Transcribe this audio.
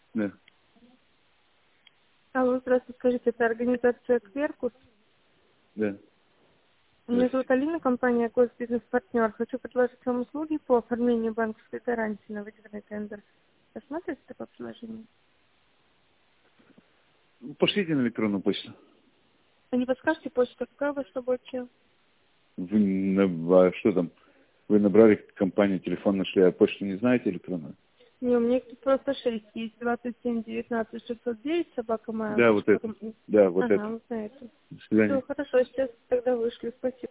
Да. Алло, здравствуйте, скажите, это организация «Кверкус»? Да. Меня зовут Алина, компания «Госбизнес-партнер». Хочу предложить вам услуги по оформлению банковской гарантии на выигранный тендер. Посмотрите такое предложение? Пошлите на электронную почту. А не подскажете почту, какая у вас рабочая? А что там? Вы набрали компанию, телефон нашли, а почту не знаете электронную? Не, у меня их тут просто 6 есть. 27 19 609 собака моя. Да, вот это. Да, вот Ага, это. вот на эту. До свидания. Все, хорошо, сейчас тогда вышли. Спасибо.